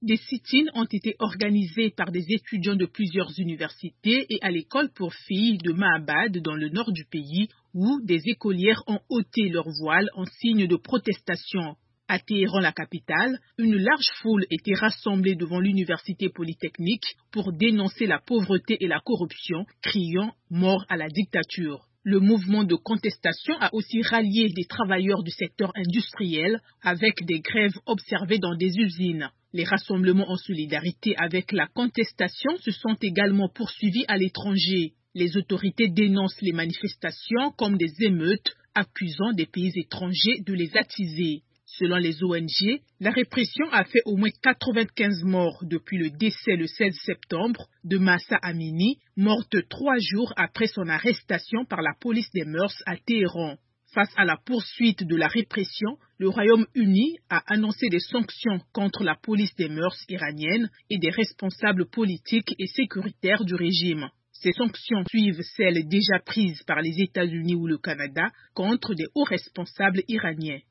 Des sit-ins ont été organisés par des étudiants de plusieurs universités et à l'école pour filles de Mahabad dans le nord du pays où des écolières ont ôté leur voile en signe de protestation. À Téhéran, la capitale, une large foule était rassemblée devant l'université polytechnique pour dénoncer la pauvreté et la corruption, criant « Mort à la dictature ». Le mouvement de contestation a aussi rallié des travailleurs du secteur industriel avec des grèves observées dans des usines. Les rassemblements en solidarité avec la contestation se sont également poursuivis à l'étranger. Les autorités dénoncent les manifestations comme des émeutes, accusant des pays étrangers de les attiser. Selon les ONG, la répression a fait au moins 95 morts depuis le décès le 16 septembre de Mahsa Amini, morte 3 jours après son arrestation par la police des mœurs à Téhéran. Face à la poursuite de la répression, le Royaume-Uni a annoncé des sanctions contre la police des mœurs iranienne et des responsables politiques et sécuritaires du régime. Ces sanctions suivent celles déjà prises par les États-Unis ou le Canada contre des hauts responsables iraniens.